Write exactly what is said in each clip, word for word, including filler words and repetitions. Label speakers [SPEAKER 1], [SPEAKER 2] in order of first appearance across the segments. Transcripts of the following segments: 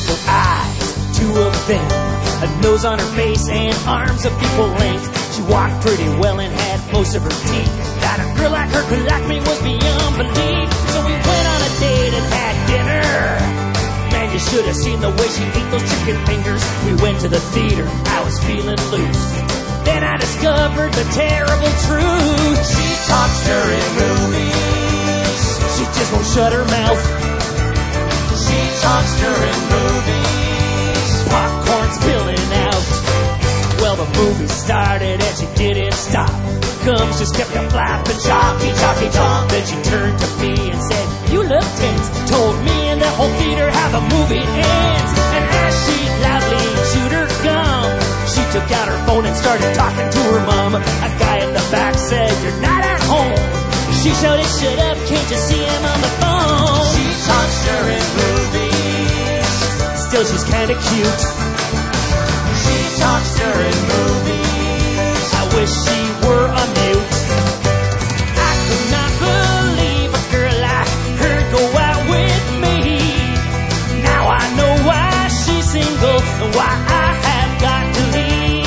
[SPEAKER 1] beautiful eyes, two of them, a nose on her face and arms of equal length. She walked pretty well and had most of her teeth. That a girl like her could like me was beyond belief. So we went on a date and had dinner. Man, you should have seen the way she ate those chicken fingers. We went to the theater, I was feeling loose. Then I discovered the terrible truth. She talks during movies, she just won't shut her mouth. She talks during movies, popcorn spilling out. Well, the movie started and she didn't stop. Gums just kept a flapping, chalky, chalky, chalk. Then she turned to me and said, "You look tense." Told me and the whole theater how the movie ends. And as she loudly chewed her gum, she took out her phone and started talking to her mom. A guy at the back said, "You're not at home." She shouted, "Shut up, can't you see him on the phone?" She talks during movies, still she's kinda cute. She talks during movies, I wish she were a mute. I could not believe a girl like her go out with me. Now I know why she's single and why I have got to leave.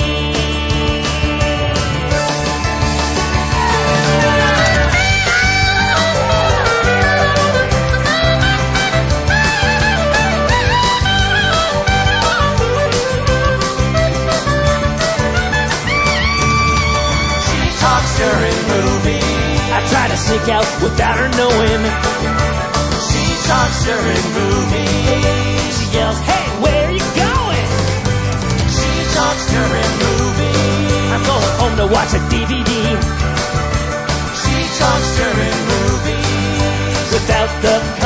[SPEAKER 1] During movies, I try to sneak out without her knowing. She talks during movies. She yells, "Hey, where are you going?" She talks during movies. I'm going home to watch a D V D. She talks during movies without the